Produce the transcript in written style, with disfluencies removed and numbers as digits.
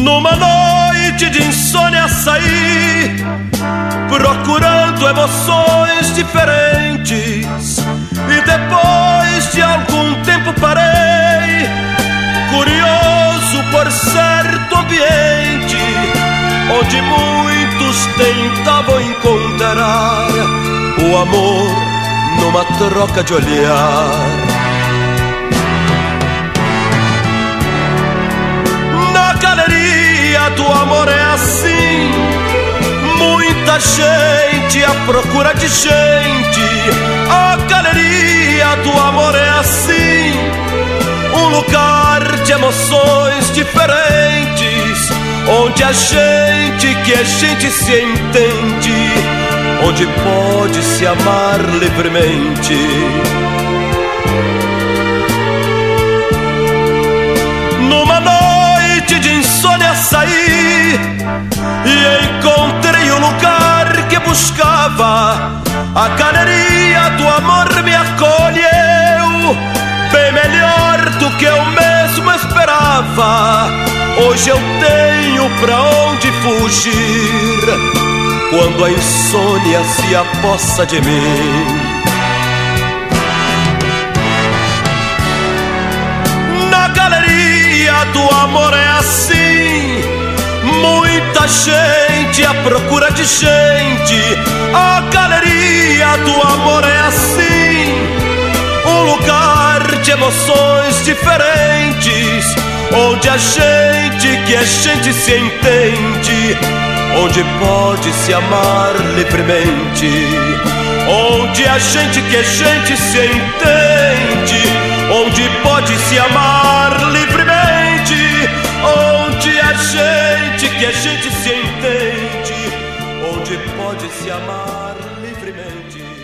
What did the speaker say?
Numa noite de insônia saí, procurando emoções diferentes, e depois de algum tempo parei, curioso por certo ambiente, onde muitos tentavam encontrar o amor numa troca de olhar. Na galeria do amor é assim, muita gente à procura de gente. A galeria do amor é assim, um lugar de emoções diferentes, onde a gente que a gente se entende, onde pode se amar livremente. Numa noite de insônia saí e encontrei o lugar que buscava. A galeria do amor me acolheu, bem melhor do que eu mesmo esperava. Hoje eu tenho pra onde fugir quando a insônia se apossa de mim. Na galeria do amor é assim, muita gente à procura de gente. A galeria do amor é assim, um lugar de emoções diferentes, onde a gente que a gente se entende, onde pode se amar livremente, onde a gente que a gente se entende, onde pode se amar livremente, onde a gente que a gente se entende, onde pode se amar livremente.